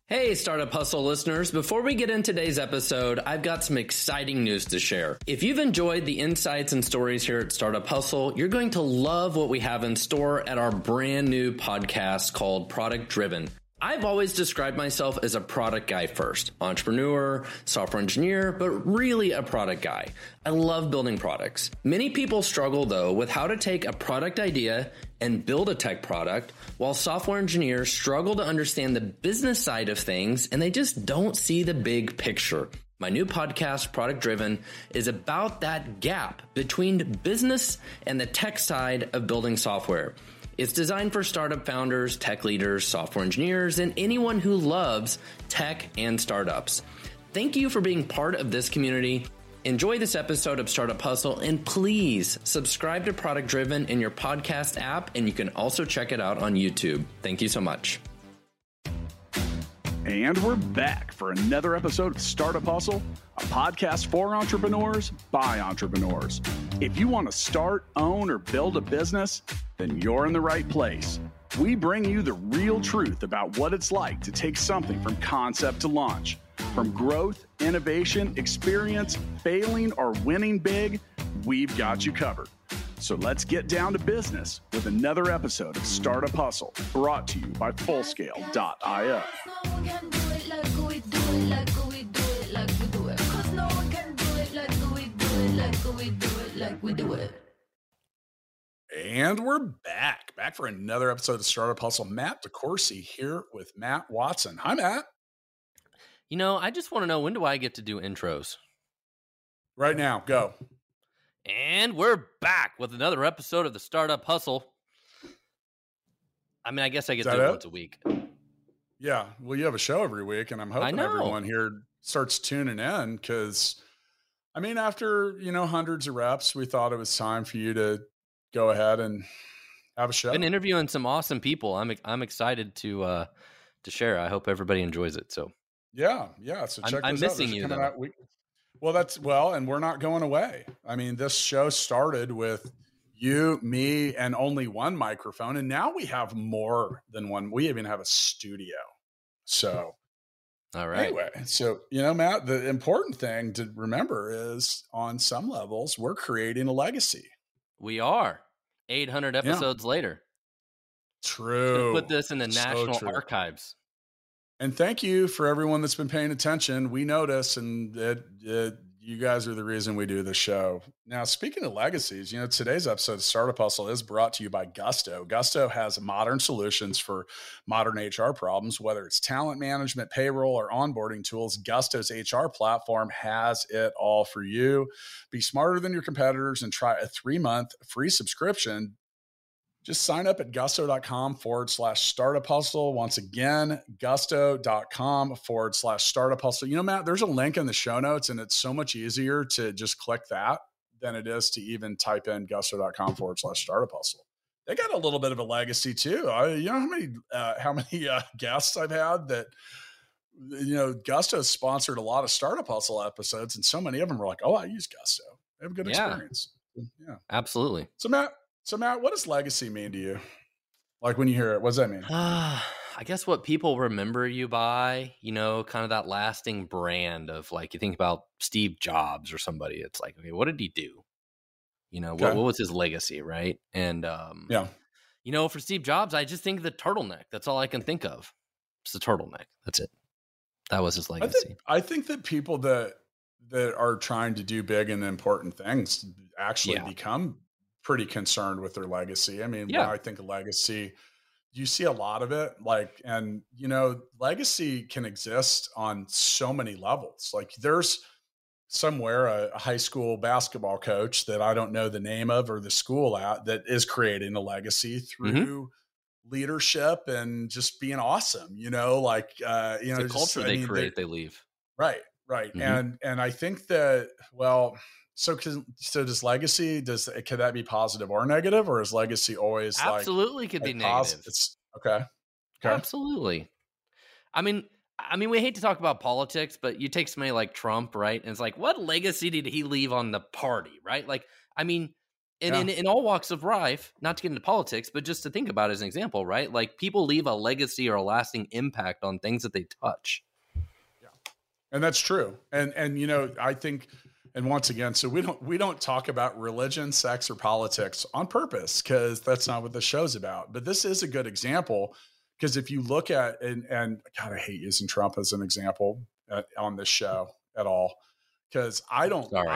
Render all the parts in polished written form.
Hey, Startup Hustle listeners. Before we get into today's episode, I've got some exciting news to share. If you've enjoyed the insights and stories here at Startup Hustle, you're going to love what we have in store at our brand new podcast called Product Driven. I've always described myself as a product guy first, entrepreneur, software engineer, but really a product guy. I love building products. Many people struggle though with how to take a product idea and build a tech product, while software engineers struggle to understand the business side of things and they just don't see the big picture. My new podcast, Product Driven, is about that gap between business and the tech side of building software. It's designed for startup founders, tech leaders, software engineers, and anyone who loves tech and startups. Thank you for being part of this community. Enjoy this episode of Startup Hustle, and please subscribe to Product Driven in your podcast app, and you can also check it out on YouTube. Thank you so much. And we're back for another episode of Startup Hustle, a podcast for entrepreneurs by entrepreneurs. If you want to start, own, or build a business, then you're in the right place. We bring you the real truth about what it's like to take something from concept to launch. From growth, innovation, experience, failing, or winning big, we've got you covered. So let's get down to business with another episode of Startup Hustle, brought to you by Fullscale.io. And we're back for another episode of Startup Hustle. Matt DeCoursey here with Matt Watson. Hi, Matt. You know, I just want to know, when do I get to do intros? Right now, go. And we're back with another episode of the Startup Hustle. I mean, I guess I get to do it once a week. Yeah, well, you have a show every week, and I'm hoping everyone here starts tuning in because, I mean, after, hundreds of reps, we thought it was time for you to go ahead and have a show. Been interviewing some awesome people. I'm excited to share. I hope everybody enjoys it. So yeah. So check I'm this missing out. you. And we're not going away. I mean, this show started with you, me, and only one microphone, and now we have more than one. We even have a studio. So, all right. Anyway, so Matt, the important thing to remember is, on some levels, we're creating a legacy. We are 800 episodes later. True. Put this in the National Archives. And thank you for everyone that's been paying attention. We notice, and you guys are the reason we do the show. Now, speaking of legacies, today's episode of Startup Hustle is brought to you by Gusto. Gusto has modern solutions for modern HR problems, whether it's talent management, payroll, or onboarding tools. Gusto's HR platform has it all for you. Be smarter than your competitors and try a 3-month free subscription. Just sign up at gusto.com/startup hustle. Once again, gusto.com/startup hustle. Matt, there's a link in the show notes, and it's so much easier to just click that than it is to even type in gusto.com/startup hustle. They got a little bit of a legacy too. How many guests I've had that, Gusto sponsored a lot of Startup Hustle episodes, and so many of them were like, "Oh, I use Gusto. I have a good experience." Yeah, absolutely. So Matt, what does legacy mean to you? Like, when you hear it, what does that mean? I guess what people remember you by, kind of that lasting brand of, like, you think about Steve Jobs or somebody. It's like, okay, what did he do? What was his legacy, right? And for Steve Jobs, I just think the turtleneck. That's all I can think of. It's the turtleneck. That's it. That was his legacy. I think that people that are trying to do big and important things actually become pretty concerned with their legacy. I mean, when I think of legacy, you see a lot of it, legacy can exist on so many levels. Like, there's somewhere a high school basketball coach that I don't know the name of or the school at that is creating a legacy through leadership and just being awesome, the culture they create, they leave. Right. Mm-hmm. And I think that, so does legacy, could that be positive or negative, or is legacy always absolutely could be negative? Okay. Absolutely. I mean, we hate to talk about politics, but you take somebody like Trump, right? And it's like, what legacy did he leave on the party, right? Like, I mean, And in all walks of life, not to get into politics, but just to think about it as an example, right? Like people leave a legacy or a lasting impact on things that they touch. Yeah. And that's true. And you know, I think, and once again, so we don't talk about religion, sex, or politics on purpose, because that's not what the show's about. But this is a good example, because if you look at, and God, I hate using Trump as an example on this show at all, because I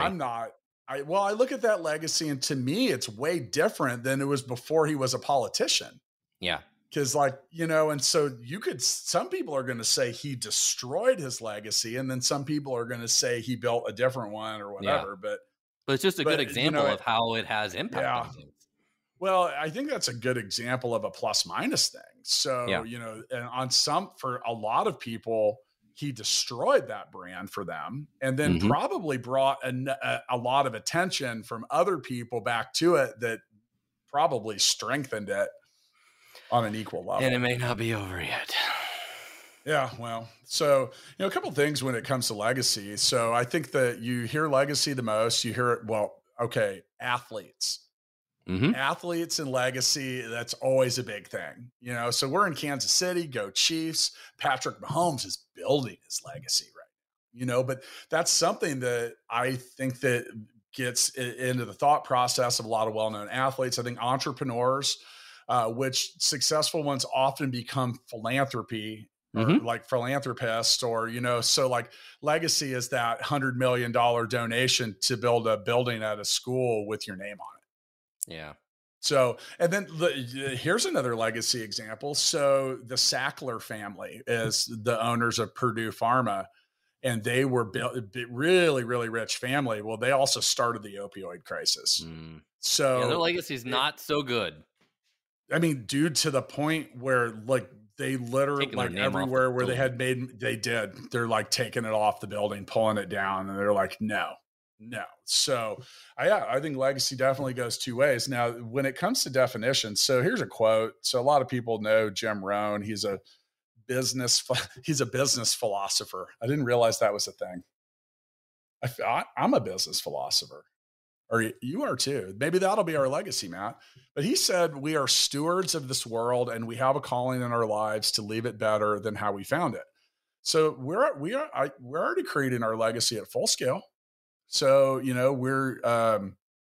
look at that legacy, and to me, it's way different than it was before he was a politician. Yeah. Because, like, you know, and so some people are going to say he destroyed his legacy, and then some people are going to say he built a different one or whatever. Yeah. But it's just a good example of how it has impact on things. Well, I think that's a good example of a plus minus thing. So, you know, and for a lot of people, he destroyed that brand for them, and then probably brought a lot of attention from other people back to it that probably strengthened it on an equal level. And it may not be over yet. Yeah, well, so, you know, a couple of things when it comes to legacy. So I think that you hear legacy the most. You hear it, well, okay, athletes. Athletes and legacy, that's always a big thing. You know, so we're in Kansas City, go Chiefs. Patrick Mahomes is building his legacy right now, you know, but that's something that I think that gets into the thought process of a lot of well-known athletes. I think entrepreneurs, which successful ones often become philanthropy, or like philanthropists, or, you know, so like legacy is that $100 million donation to build a building at a school with your name on it. Yeah. So, and then here's another legacy example. So the Sackler family is the owners of Purdue Pharma, and they were really, really rich family. Well, they also started the opioid crisis. So their legacy is not so good. I mean, dude, to the point where like they literally, like everywhere where they had they're like taking it off the building, pulling it down, and they're like, no. So I think legacy definitely goes two ways. Now, when it comes to definitions, so here's a quote. So a lot of people know Jim Rohn. He's a business philosopher. I didn't realize that was a thing. I'm a business philosopher, or you are too. Maybe that'll be our legacy, Matt. But he said, we are stewards of this world, and we have a calling in our lives to leave it better than how we found it. So we're already creating our legacy at full scale. So, you know, we're about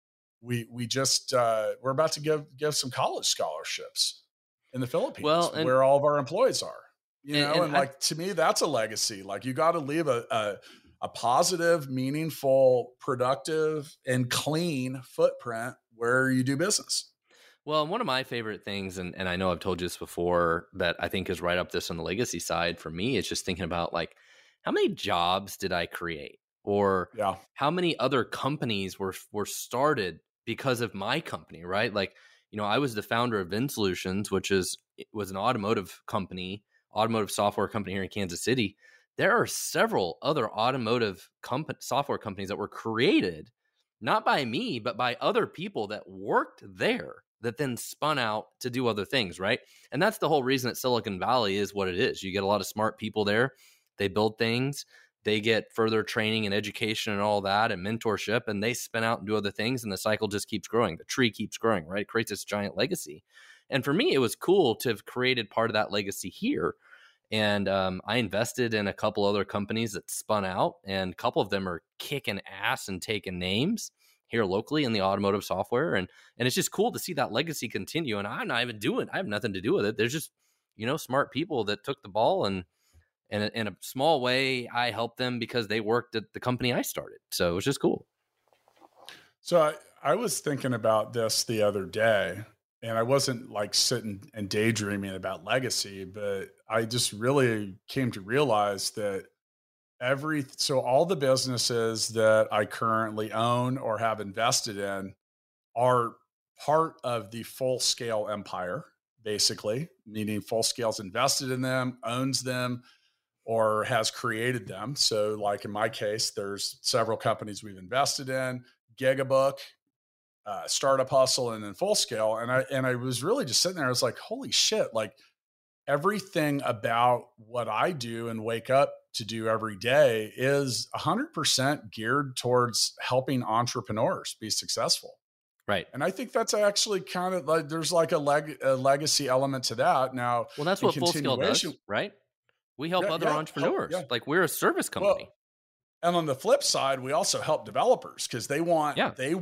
to give some college scholarships in the Philippines, where all of our employees are, you know, and like, to me, that's a legacy. Like, you got to leave a positive, meaningful, productive, and clean footprint where you do business. Well, one of my favorite things, and I know I've told you this before, that I think is right up this on the legacy side for me, is just thinking about, like, how many jobs did I create? Or how many other companies were started because of my company, right? Like, you know, I was the founder of Vin Solutions, which was an automotive software company here in Kansas City. There are several other automotive software companies that were created, not by me, but by other people that worked there, that then spun out to do other things, right? And that's the whole reason that Silicon Valley is what it is. You get a lot of smart people there. They build things. They get further training and education and all that and mentorship, and they spin out and do other things, and the cycle just keeps growing. The tree keeps growing, right? It creates this giant legacy. And for me, it was cool to have created part of that legacy here. And I invested in a couple other companies that spun out, and a couple of them are kicking ass and taking names here locally in the automotive software. And it's just cool to see that legacy continue. And I'm not even I have nothing to do with it. There's just, you know, smart people that took the ball, and in a small way, I helped them because they worked at the company I started. So it was just cool. So I was thinking about this the other day, and I wasn't like sitting and daydreaming about legacy, but I just really came to realize that all the businesses that I currently own or have invested in are part of the Full Scale empire, basically, meaning Full Scale's invested in them, owns them, or has created them. So like in my case, there's several companies we've invested in: Gigabook, Startup Hustle, and then Full Scale. And I was really just sitting there. I was like, holy shit, like everything about what I do and wake up to do every day is 100% geared towards helping entrepreneurs be successful. Right. And I think that's actually kind of like, there's like a legacy element to that. Now, Well, that's what Full Scale does, right? We help other entrepreneurs. Like we're a service company. Well, and on the flip side, we also help developers because they want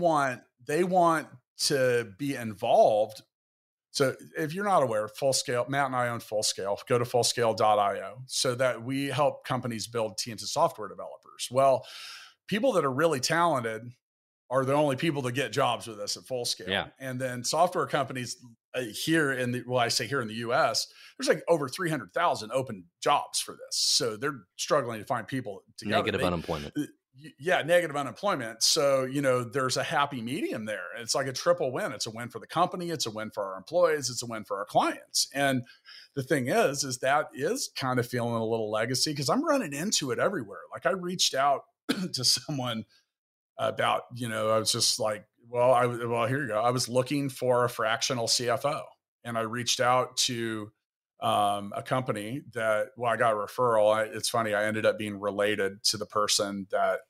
to be involved. So if you're not aware, Full Scale, Matt and I own Full Scale. Go to fullscale.io so that we help companies build teams of software developers. Well, people that are really talented are the only people that get jobs with us at Full Scale. Yeah. And then software companies here in the, well, I say here in the US, there's like over 300,000 open jobs for this. So they're struggling to find people to Negative unemployment. Yeah, negative unemployment. So, there's a happy medium there. It's like a triple win. It's a win for the company. It's a win for our employees. It's a win for our clients. And the thing is that is kind of feeling a little legacy because I'm running into it everywhere. Like I reached out to someone about, I was just like, here you go. I was looking for a fractional CFO and I reached out to a company that, I got a referral. It's funny. I ended up being related to the person that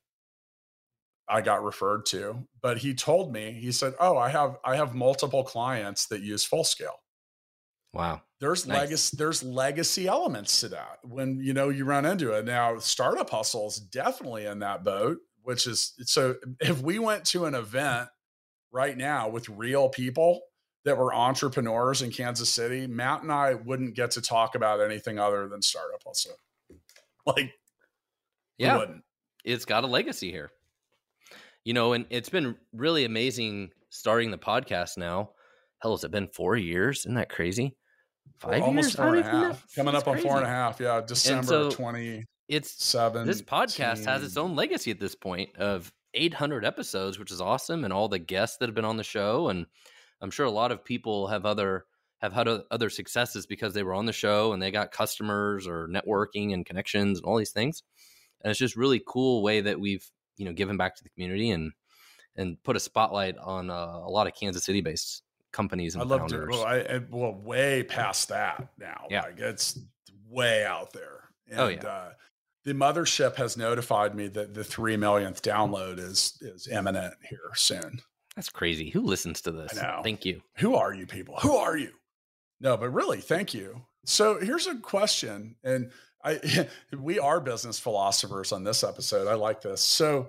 I got referred to, but he told me, he said, "Oh, I have multiple clients that use Full Scale." Wow. There's legacy elements to that when, you run into it. Now, Startup Hustle is definitely in that boat, which is, so if we went to an event right now with real people that were entrepreneurs in Kansas City, Matt and I wouldn't get to talk about anything other than Startup Hustle. Like, yeah, we wouldn't. It's got a legacy here. And it's been really amazing starting the podcast now. Hell, has it been 4 years? Isn't that crazy? 5 years? Almost 4.5. Coming up on 4.5. Yeah. December 20. This podcast has its own legacy at this point of 800 episodes, which is awesome. And all the guests that have been on the show. And I'm sure a lot of people have had other successes because they were on the show and they got customers or networking and connections and all these things. And it's just really cool way that we've, given back to the community and put a spotlight on a lot of Kansas City based companies and founders. Well, way past that now. Yeah. Like it's way out there. And, the mothership has notified me that the 3 millionth download is imminent here soon. That's crazy. Who listens to this? I know. Thank you. Who are you people? Who are you? No, but really, thank you. So here's a question. And we are business philosophers on this episode. I like this. So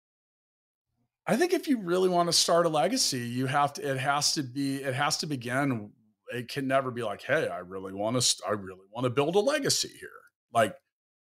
I think if you really want to start a legacy, it has to begin. It can never be like, hey, I really want to build a legacy here. Like,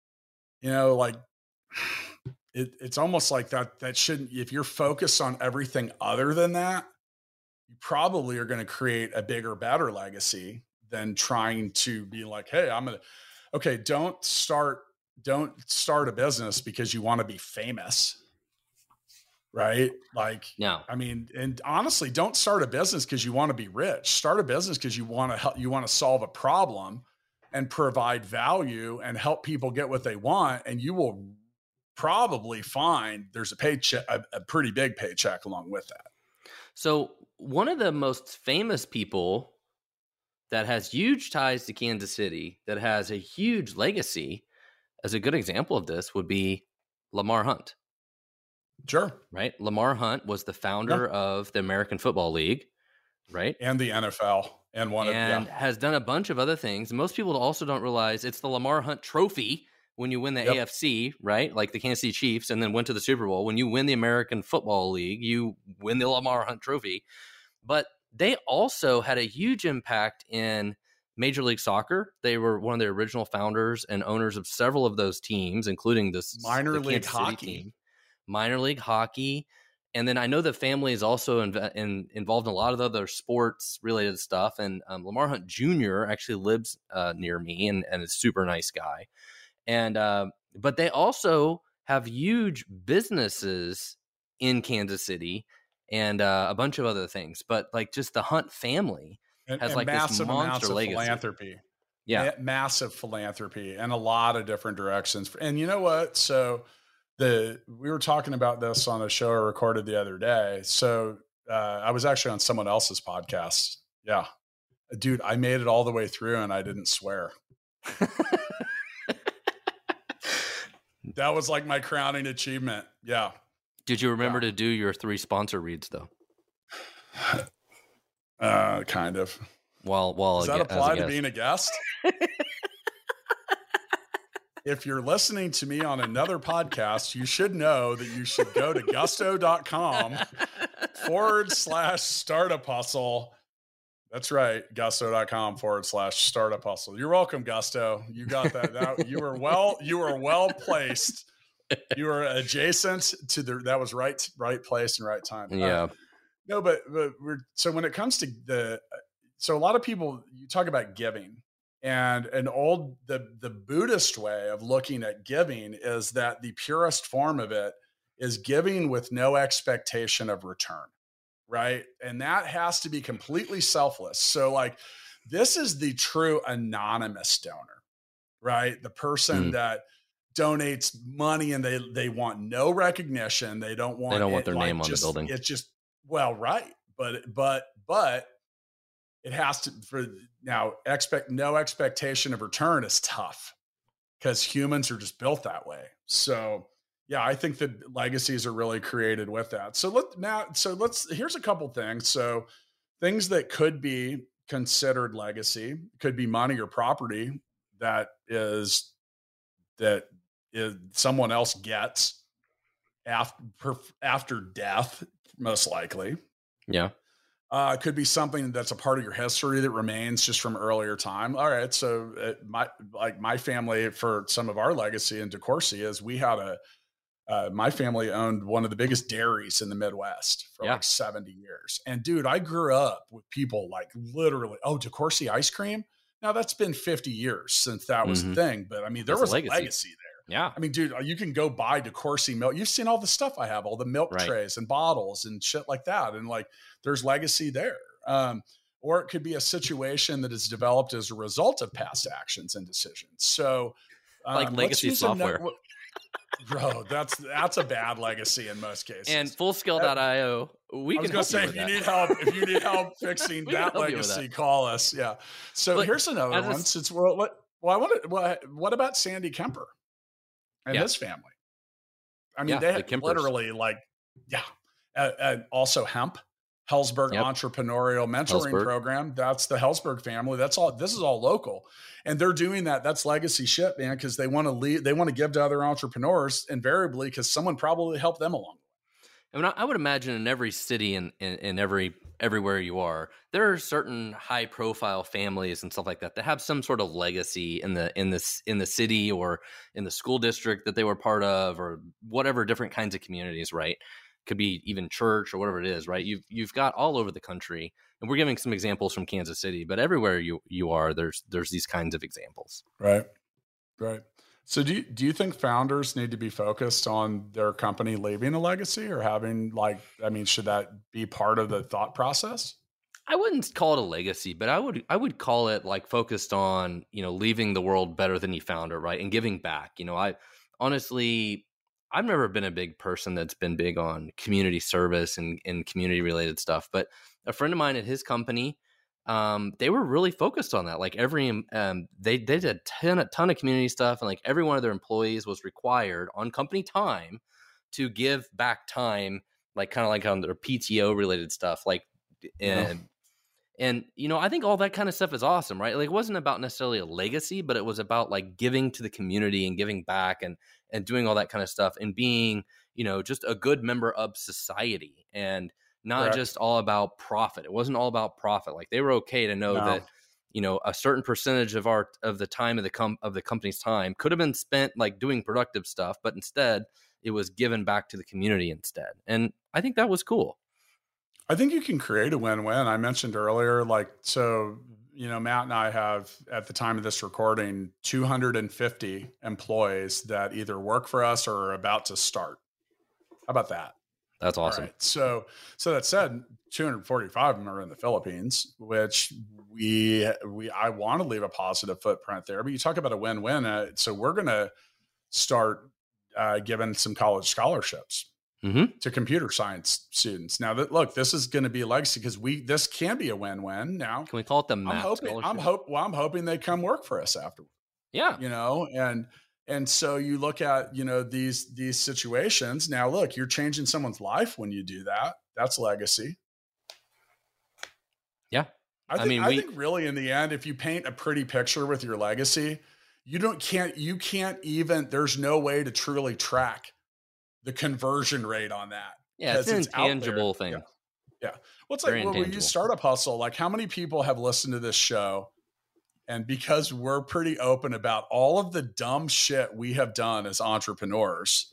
it's almost like that shouldn't, if you're focused on everything other than that, you probably are going to create a bigger, better legacy than trying to be like, hey, don't start a business because you want to be famous. Right? Like, no, I mean, and honestly, don't start a business because you want to be rich. Start a business because you want to help, you want to solve a problem and provide value and help people get what they want. And you will probably find there's a paycheck, a pretty big paycheck along with that. So one of the most famous people that has huge ties to Kansas City, that has a huge legacy, as a good example of this would be Lamar Hunt. Sure. Right. Lamar Hunt was the founder of the American Football League, right? And the NFL and has done a bunch of other things. Most people also don't realize it's the Lamar Hunt Trophy when you win the AFC, right? Like the Kansas City Chiefs, and then went to the Super Bowl. When you win the American Football League, you win the Lamar Hunt Trophy. But they also had a huge impact in Major League Soccer. They were one of the original founders and owners of several of those teams, including the minor league hockey team. Minor league hockey. And then I know the family is also involved in a lot of other sports related stuff. And Lamar Hunt Jr. actually lives near me and is a super nice guy. And but they also have huge businesses in Kansas City and a bunch of other things. But like just the Hunt family has like this monster legacy. Philanthropy. Yeah. Massive philanthropy in a lot of different directions. And you know what? So we were talking about this on a show I recorded the other day. So I was actually on someone else's podcast. Yeah. Dude, I made it all the way through and I didn't swear. That was like my crowning achievement. Yeah. Did you remember to do your 3 sponsor reads though? Kind of. Well, does that apply to being a guest? If you're listening to me on another podcast, you should know that you should go to gusto.com/startup hustle. That's right. Gusto.com/startup hustle. You're welcome, Gusto. You got that. You were well placed. You were adjacent to that was right place and right time. Yeah. No, but so when it comes to so a lot of people, you talk about giving, and the Buddhist way of looking at giving is that the purest form of it is giving with no expectation of return. Right. And that has to be completely selfless. So like, this is the true anonymous donor, right? The person that donates money and they want no recognition. They don't want their name on the building. It's just, well, right. But it has to, no expectation of return is tough because humans are just built that way. So yeah, I think that legacies are really created with that. So here's a couple things. So things that could be considered legacy could be money or property that is someone else gets after death, most likely. Yeah. It could be something that's a part of your history that remains just from earlier time. All right. So my family, for some of our legacy in DeCourcy is we had my family owned one of the biggest dairies in the Midwest for like 70 years. And dude, I grew up with people like literally, DeCourcy ice cream. Now that's been 50 years since that was the thing. But I mean, there was a legacy there. Yeah. I mean, dude, you can go buy DeCourcy milk. You've seen all the stuff I have, all the milk trays and bottles and shit like that. And like, there's legacy there. Or it could be a situation that is developed as a result of past actions and decisions. So like legacy software. Bro, that's a bad legacy in most cases. And Fullscale.io, I was going to say, if you need help fixing that legacy, call us. Yeah. So here's another one. Since what about Sandy Kemper and his family? I mean, they had literally also hemp. Hellsberg Entrepreneurial Mentoring Program. That's the Hellsberg family. That's all. This is all local, and they're doing that. That's legacy shit, man. Because they want to lead. They want to give to other entrepreneurs invariably because someone probably helped them along. I mean, I would imagine in every city and in everywhere you are, there are certain high profile families and stuff like that have some sort of legacy in the city or in the school district that they were part of, or whatever different kinds of communities, right? Could be even church or whatever it is, right? You've got all over the country, and we're giving some examples from Kansas City, but everywhere you are, there's these kinds of examples. Right. So do you think founders need to be focused on their company leaving a legacy or having should that be part of the thought process? I wouldn't call it a legacy, but I would call it like focused on, leaving the world better than you found it, right? And giving back. I've never been a big person that's been big on community service and community related stuff, but a friend of mine at his company, they were really focused on that. Like they did a ton of community stuff, and like every one of their employees was required on company time to give back time, like kind of like on their PTO related stuff. And I think all that kind of stuff is awesome, right? Like it wasn't about necessarily a legacy, but it was about like giving to the community and giving back and doing all that kind of stuff and being, just a good member of society and not just all about profit. It wasn't all about profit. Like they were okay to know that, a certain percentage of the time of the company's time could have been spent like doing productive stuff, but instead it was given back to the community instead. And I think that was cool. I think you can create a win-win. I mentioned earlier, Matt and I have, at the time of this recording, 250 employees that either work for us or are about to start. How about that? That's awesome. Right. So that said, 245 of them are in the Philippines, which I want to leave a positive footprint there. But you talk about a win-win. So we're going to start giving some college scholarships to computer science students. Now this is going to be a legacy because this can be a win-win. Now, can we call it the math scholarship? I'm hoping they come work for us afterwards. Yeah. And so you look at, these situations. Now, look, you're changing someone's life when you do that. That's legacy. I think really in the end, if you paint a pretty picture with your legacy, you can't even, there's no way to truly track the conversion rate on that. Yeah, it's an intangible thing. Yeah. Well, it's like when we use Startup Hustle, like how many people have listened to this show? And because we're pretty open about all of the dumb shit we have done as entrepreneurs,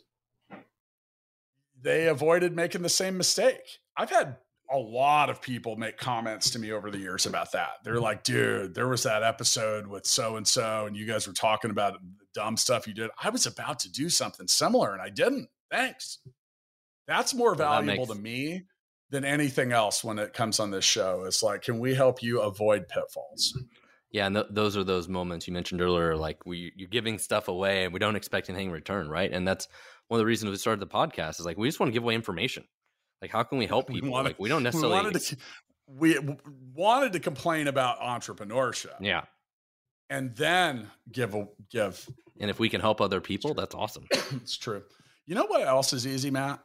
they avoided making the same mistake. I've had a lot of people make comments to me over the years about that. They're like, dude, there was that episode with so-and-so, and you guys were talking about the dumb stuff you did. I was about to do something similar and I didn't. Thanks. That's more valuable to me than anything else when it comes on this show. It's like, can we help you avoid pitfalls? Yeah, and those are those moments you mentioned earlier, like you're giving stuff away and we don't expect anything in return, right? And that's one of the reasons we started the podcast, is like we just want to give away information. Like, how can we help people? We don't necessarily. We wanted to complain about entrepreneurship. Yeah, and then give. And if we can help other people, that's awesome. It's true. You know what else is easy, Matt?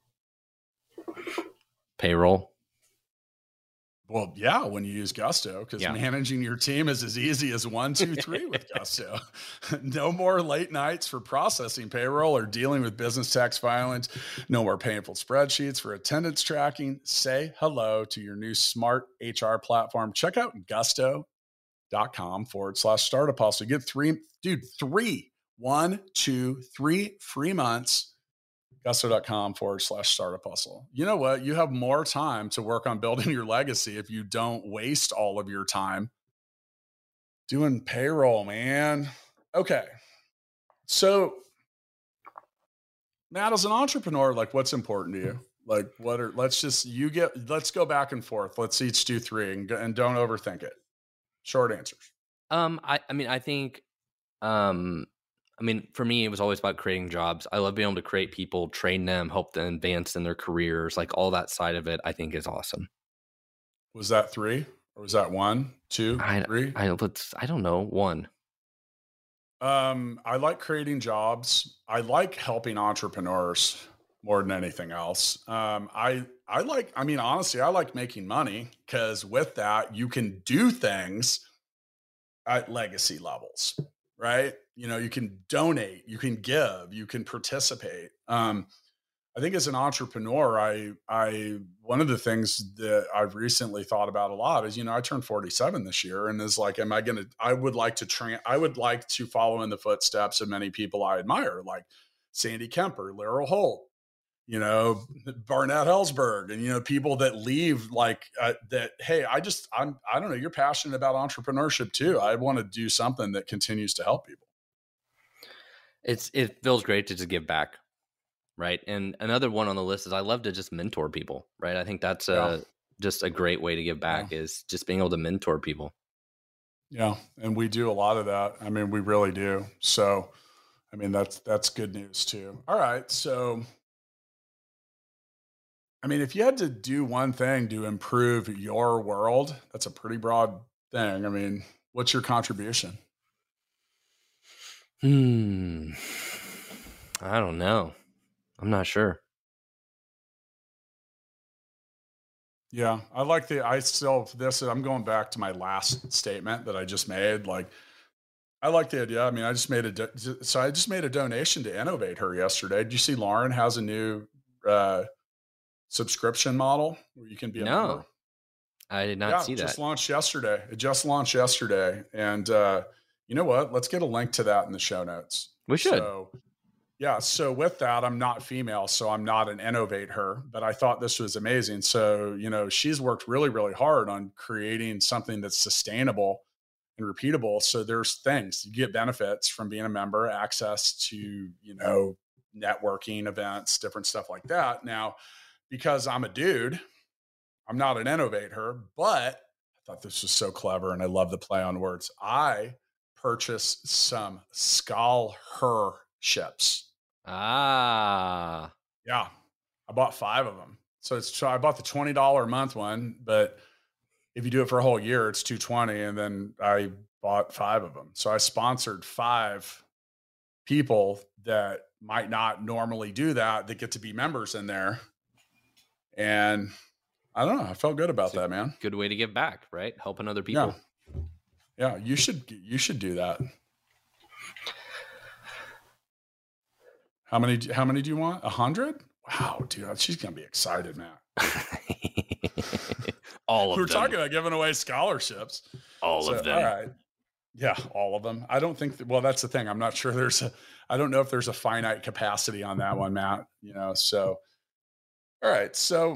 Payroll. Well, yeah, when you use Gusto, because managing your team is as easy as 1, 2, 3 with Gusto. No more late nights for processing payroll or dealing with business tax filings. No more painful spreadsheets for attendance tracking. Say hello to your new smart HR platform. Check out gusto.com/startup hustle. Get 3 free months. Gusto.com/startup hustle. You know what? You have more time to work on building your legacy if you don't waste all of your time doing payroll, man. Okay. So, Matt, as an entrepreneur, like, what's important to you? Like, let's go back and forth. Let's each do 3 and don't overthink it. Short answers. I mean, for me, it was always about creating jobs. I love being able to create people, train them, help them advance in their careers. Like, all that side of it, I think is awesome. Was that 3 or was that 1, 2, 3? I don't know. 1. I like creating jobs. I like helping entrepreneurs more than anything else. Honestly, I like making money, because with that, you can do things at legacy levels, right? You know, you can donate, you can give, you can participate. I think as an entrepreneur, one of the things that I've recently thought about a lot is, I turned 47 this year, and is like, I would like to follow in the footsteps of many people I admire, like Sandy Kemper, Laurel Holt, Barnett Hellsberg, and, people that leave that. Hey, I don't know. You're passionate about entrepreneurship too. I want to do something that continues to help people. It feels great to just give back. Right. And another one on the list is I love to just mentor people. Right. I think that's just a great way to give back, is just being able to mentor people. Yeah. And we do a lot of that. I mean, we really do. So, I mean, that's good news too. All right. So, I mean, if you had to do one thing to improve your world, that's a pretty broad thing. I mean, what's your contribution? I don't know. I'm not sure. Yeah, I'm going back to my last statement that I just made. Like, I like the idea. I mean, I just made a donation to Innovate Her yesterday. Did you see Lauren has a new subscription model where you can be a member? I did not see that. It just launched yesterday. And you know what? Let's get a link to that in the show notes. We should. So with that, I'm not female, so I'm not an Innovate Her, but I thought this was amazing. So, she's worked really, really hard on creating something that's sustainable and repeatable. So there's things you get benefits from being a member, access to, networking events, different stuff like that. Now, because I'm a dude, I'm not an Innovate Her, but I thought this was so clever, and I love the play on words. I purchased some scholarships. Yeah, I bought 5 of them. So I bought the $20 a month one, but if you do it for a whole year, it's $220. And then I bought 5 of them. So I sponsored 5 people that might not normally do that get to be members in there. And I don't know. I felt good about that, man. Good way to give back, right? Helping other people. Yeah. You should do that. How many do you want? 100? Wow, dude, she's going to be excited, man. All of them. We're talking about giving away scholarships. All of them. All right. Yeah, all of them. I don't think well, that's the thing. I'm not sure I don't know if there's a finite capacity on that one, Matt, so. All right. So,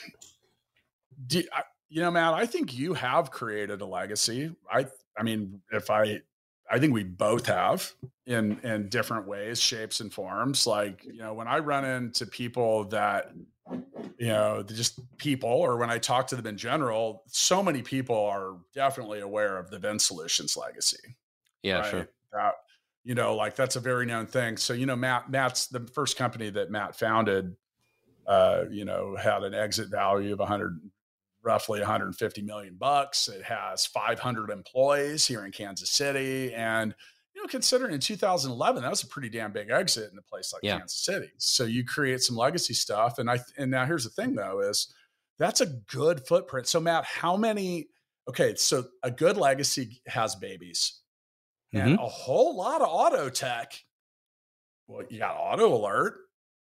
Matt, I think you have created a legacy. I think we both have in different ways, shapes and forms. Like, when I run into people that, just people, or when I talk to them in general, so many people are definitely aware of the VinSolutions legacy. Yeah, right? sure. That, like that's a very known thing. So, Matt's the first company that Matt founded, had an exit value of roughly $150 million. It has 500 employees here in Kansas City. And, considering in 2011, that was a pretty damn big exit in a place like Kansas City. So you create some legacy stuff. And now here's the thing though, is that's a good footprint. So Matt, so a good legacy has babies and a whole lot of auto tech. Well, you got Auto Alert,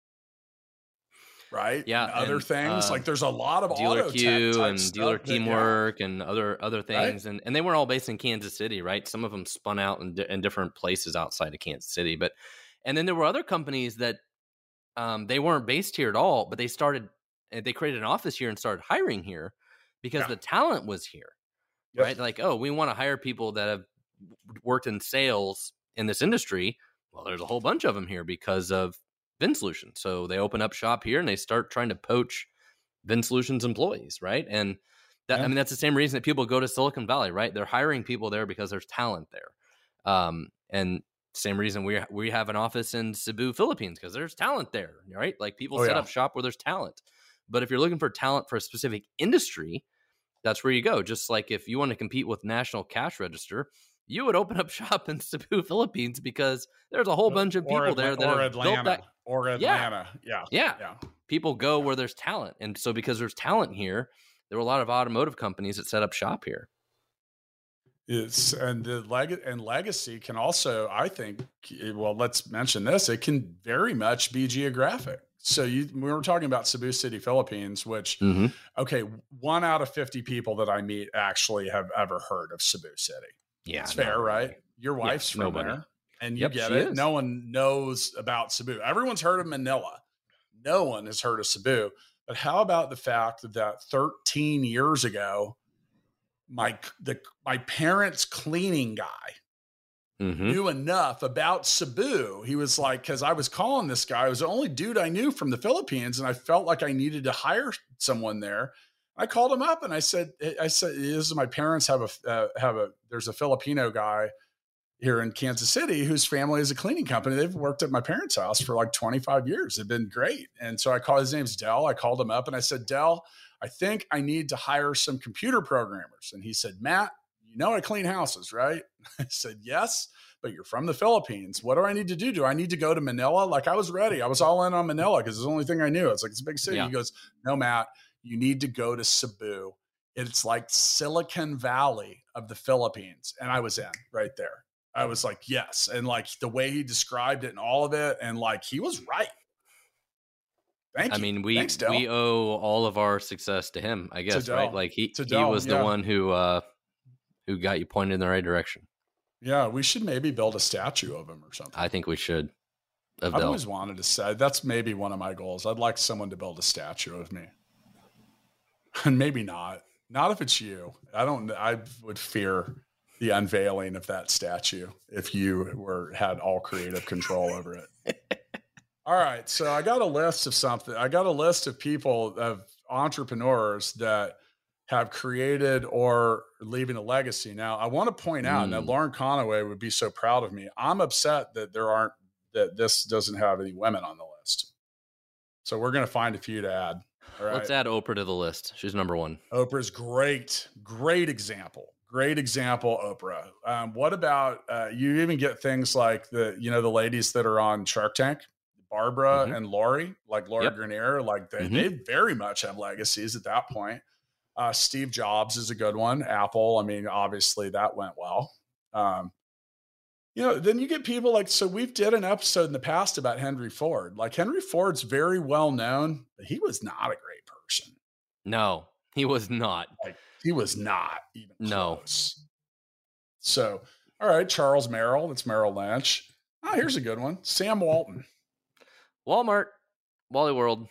right? Yeah. And other things like there's a lot of Dealer auto Q tech and Dealer Teamwork and other things. Right? And they were all based in Kansas City, right? Some of them spun out in different places outside of Kansas City. And then there were other companies that they weren't based here at all, but they created an office here and started hiring here because the talent was here, right? Like, oh, we want to hire people that have worked in sales in this industry. Well, there's a whole bunch of them here because of VinSolutions. So they open up shop here and they start trying to poach VinSolutions employees, right? And that, I mean, that's the same reason that people go to Silicon Valley, right? They're hiring people there because there's talent there. And same reason we have an office in Cebu, Philippines, because there's talent there, right? Like people set up shop where there's talent. But if you're looking for talent for a specific industry, that's where you go. Just like if you want to compete with National Cash Register, you would open up shop in Cebu, Philippines, because there's a whole bunch of people there that have built that. Or Atlanta. Yeah. People go where there's talent. And so because there's talent here, there were a lot of automotive companies that set up shop here. And legacy can also, I think, well, let's mention this. It can very much be geographic. So we were talking about Cebu City, Philippines, which, 1 out of 50 people that I meet actually have ever heard of Cebu City. Yeah. It's fair, right? Your wife's from there and you get it. No one knows about Cebu. Everyone's heard of Manila. No one has heard of Cebu. But how about the fact that 13 years ago, my parents' cleaning guy knew enough about Cebu. He was like, because I was calling this guy, it was the only dude I knew from the Philippines, and I felt like I needed to hire someone there. I called him up and I said, this is my parents there's a Filipino guy here in Kansas City whose family is a cleaning company. They've worked at my parents' house for like 25 years. They've been great. And so his name's Dell. I called him up and I said, Dell, I think I need to hire some computer programmers. And he said, Matt, I clean houses, right? I said, yes, but you're from the Philippines. What do I need to do? Do I need to go to Manila? Like I was ready. I was all in on Manila because it's the only thing I knew. It's like, it's a big city. Yeah. He goes, no, Matt, you need to go to Cebu. It's like Silicon Valley of the Philippines. And I was in right there. I was like, yes. And like the way he described it and all of it. And like, he was right. Thank you. I mean, we owe all of our success to him, I guess, right? Like he was the one who got you pointed in the right direction. Yeah. We should maybe build a statue of him or something. I think we should. I've always wanted to say that's maybe one of my goals. I'd like someone to build a statue of me. And maybe not if it's you. I would fear the unveiling of that statue if you had all creative control over it. All right. So I got a list of something. I got a list of people, of entrepreneurs that have created or leaving a legacy. Now I want to point out that Lauren Conaway would be so proud of me. I'm upset that that this doesn't have any women on the list. So we're going to find a few to add. All right. Let's add Oprah to the list. She's number one. Oprah's great. Great example. Great example, Oprah. What about, you even get things like the ladies that are on Shark Tank, Barbara and Lori, like Laura Grenier, like they very much have legacies at that point. Steve Jobs is a good one. Apple, I mean, obviously that went well. Then you get people like, so we've did an episode in the past about Henry Ford. Like Henry Ford's very well known, but he was not a great person. No, he was not. Like he was not even close. So, all right, Charles Merrill, that's Merrill Lynch. Oh, here's a good one. Sam Walton. Walmart, Wally World.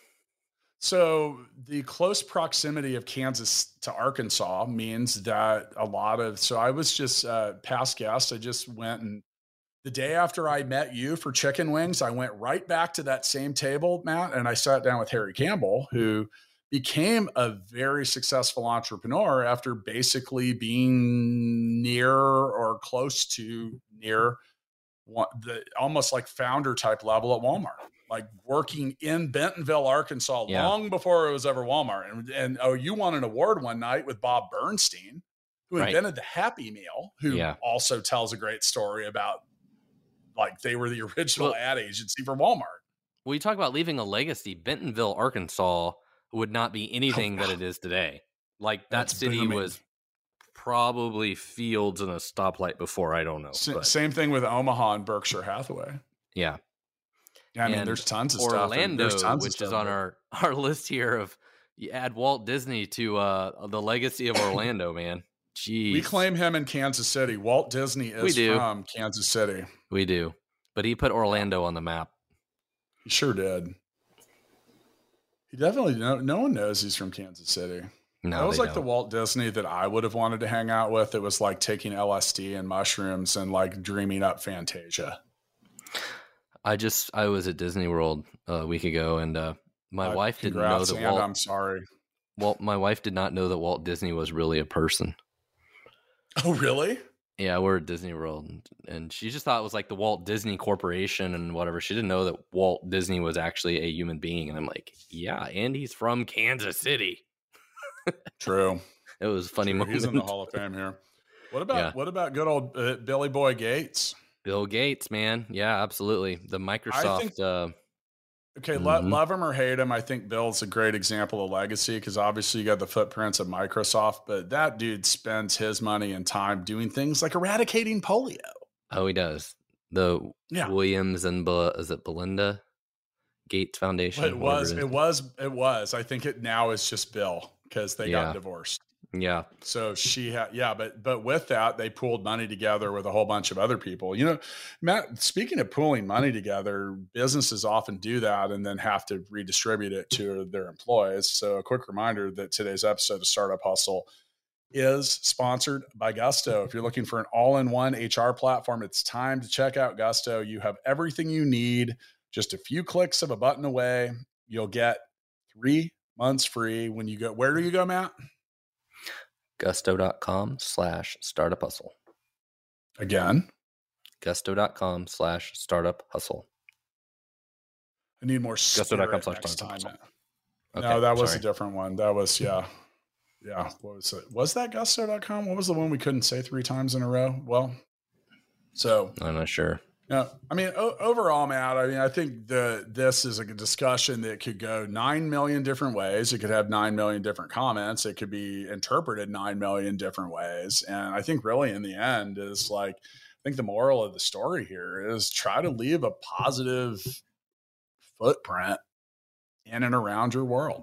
So the close proximity of Kansas to Arkansas means that I was just past guest. I just went, and the day after I met you for chicken wings, I went right back to that same table, Matt, and I sat down with Harry Campbell, who became a very successful entrepreneur after basically being near or close to near the almost like founder type level at Walmart, like working in Bentonville, Arkansas, long before it was ever Walmart. And you won an award one night with Bob Bernstein, who invented the Happy Meal, who also tells a great story about like they were the original ad agency for Walmart. Well, you talk about leaving a legacy. Bentonville, Arkansas would not be anything that it is today. Like that city was probably fields and a stoplight before. I don't know. Same thing with Omaha and Berkshire Hathaway. Yeah. I mean, there's tons of Orlando, stuff. Which is on our list here of you add Walt Disney to the legacy of Orlando, man. Jeez. We claim him in Kansas City. Walt Disney is from Kansas City. We do. But he put Orlando on the map. He sure did. He definitely, no one knows he's from Kansas City. No, that was like the Walt Disney that I would have wanted to hang out with. It was like taking LSD and mushrooms and like dreaming up Fantasia. I was at Disney World a week ago, and my wife didn't know that Walt. I'm sorry. My wife did not know that Walt Disney was really a person. Oh, really? Yeah, we're at Disney World, and she just thought it was like the Walt Disney Corporation and whatever. She didn't know that Walt Disney was actually a human being. And I'm like, yeah, and he's from Kansas City. True. It was a funny moment. He's in the Hall of Fame here. What about good old Billy Boy Gates? Bill Gates, man. Yeah, absolutely. The Microsoft. Love him or hate him, I think Bill's a great example of legacy because obviously you got the footprints of Microsoft, but that dude spends his money and time doing things like eradicating polio. Oh, he does. The Williams and is it Belinda Gates Foundation? It was. I think it now is just Bill because they got divorced. Yeah. So she had, but with that, they pooled money together with a whole bunch of other people. You know, Matt, speaking of pooling money together, businesses often do that and then have to redistribute it to their employees. So a quick reminder that today's episode of Startup Hustle is sponsored by Gusto. If you're looking for an all-in-one HR platform, it's time to check out Gusto. You have everything you need, just a few clicks of a button away. You'll get 3 months free when you go. Where do you go, Matt? Gusto.com/startup hustle. Again, Gusto.com/startup hustle. I need more. Gusto.com/startup hustle. Okay, no, that was a different one. That was, yeah. What was it? Was that Gusto.com? What was the one we couldn't say 3 times in a row? Well, so I'm not sure. Yeah, I mean, overall, Matt, I think this is a discussion that could go 9 million different ways. It could have 9 million different comments. It could be interpreted 9 million different ways. And I think really in the end is like, I think the moral of the story here is try to leave a positive footprint in and around your world.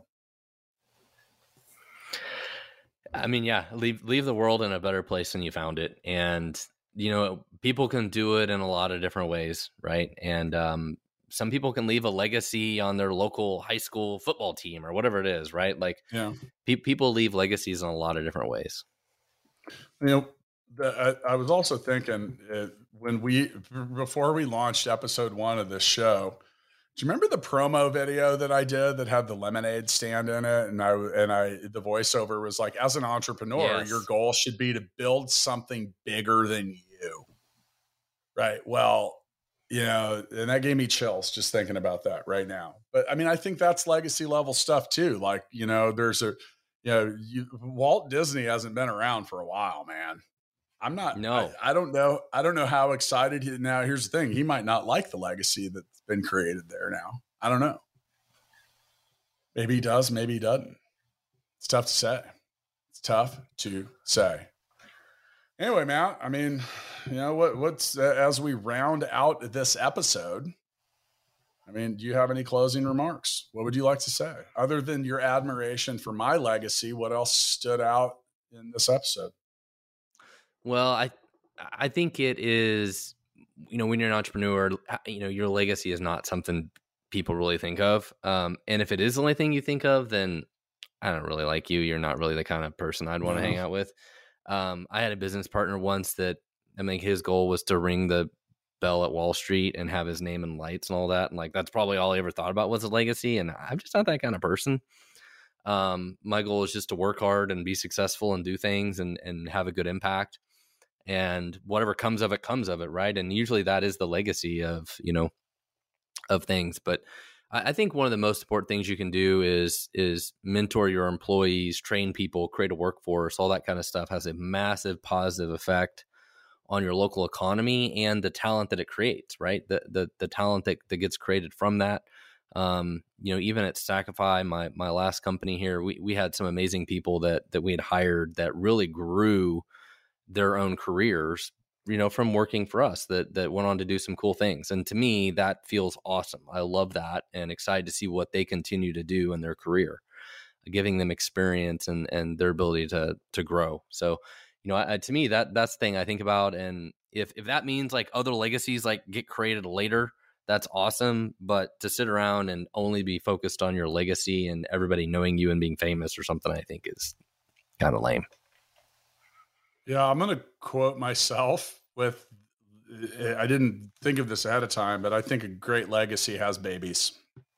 I mean, yeah, leave the world in a better place than you found it. And you know, people can do it in a lot of different ways, right? And some people can leave a legacy on their local high school football team or whatever it is, right? Like, people leave legacies in a lot of different ways. You know, I was also thinking before we launched episode 1 of this show, do you remember the promo video that I did that had the lemonade stand in it? And the voiceover was like, as an entrepreneur, your goal should be to build something bigger than you. Right. Well, you know, and that gave me chills just thinking about that right now. But I mean, I think that's legacy level stuff too. Like, you know, Walt Disney hasn't been around for a while, man. I'm not. No. I don't know. I don't know how excited he. Now, here's the thing: he might not like the legacy that's been created there. Now, I don't know. Maybe he does. Maybe he doesn't. It's tough to say. It's tough to say. Anyway, Matt, I mean, you know, what's as we round out this episode, I mean, do you have any closing remarks? What would you like to say? Other than your admiration for my legacy, what else stood out in this episode? Well, I think it is, you know, when you're an entrepreneur, you know, your legacy is not something people really think of. And if it is the only thing you think of, then I don't really like you. You're not really the kind of person I'd want to hang out with. I had a business partner once that I think his goal was to ring the bell at Wall Street and have his name in lights and all that. And like, that's probably all he ever thought about was a legacy. And I'm just not that kind of person. My goal is just to work hard and be successful and do things and have a good impact, and whatever comes of it. Right. And usually that is the legacy of, you know, of things. But I think one of the most important things you can do is mentor your employees, train people, create a workforce. All that kind of stuff has a massive positive effect on your local economy and the talent that it creates, right? The talent that gets created from that. You know, even at Stackify, my last company here, we had some amazing people that we had hired that really grew their own careers, you know, from working for us, that went on to do some cool things. And to me, that feels awesome. I love that and excited to see what they continue to do in their career, giving them experience and their ability to grow. So, you know, to me, that's the thing I think about. And if that means like other legacies like get created later, that's awesome. But to sit around and only be focused on your legacy and everybody knowing you and being famous or something, I think is kind of lame. Yeah, I'm going to quote myself with, I didn't think of this ahead of time, but I think a great legacy has babies.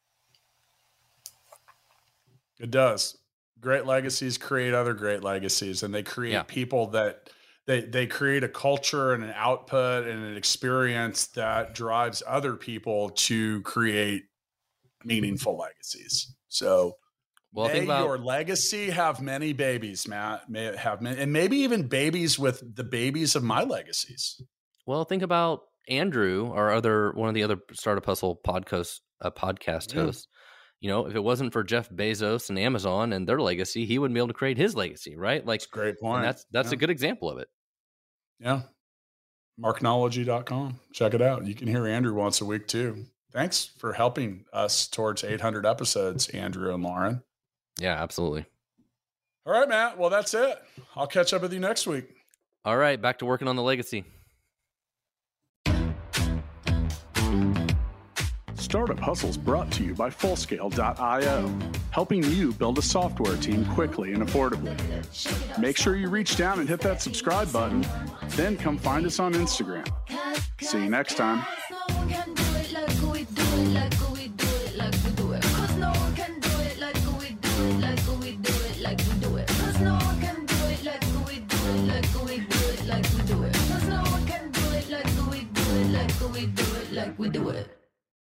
It does. Great legacies create other great legacies, and they create people that they create a culture and an output and an experience that drives other people to create meaningful legacies. So, well, may your legacy have many babies, Matt. May it have many, and maybe even babies with the babies of my legacies. Well, think about Andrew, one of the other Startup Hustle podcast hosts. You know, if it wasn't for Jeff Bezos and Amazon and their legacy, he wouldn't be able to create his legacy, right? Like, that's a great point. And that's a good example of it. Yeah. Marknology.com. Check it out. You can hear Andrew once a week too. Thanks for helping us towards 800 episodes, Andrew and Lauren. Yeah, absolutely. All right, Matt. Well, that's it. I'll catch up with you next week. All right. Back to working on the legacy. Startup Hustles brought to you by Fullscale.io, helping you build a software team quickly and affordably. Make sure you reach down and hit that subscribe button, then come find us on Instagram. See you next time. We do it.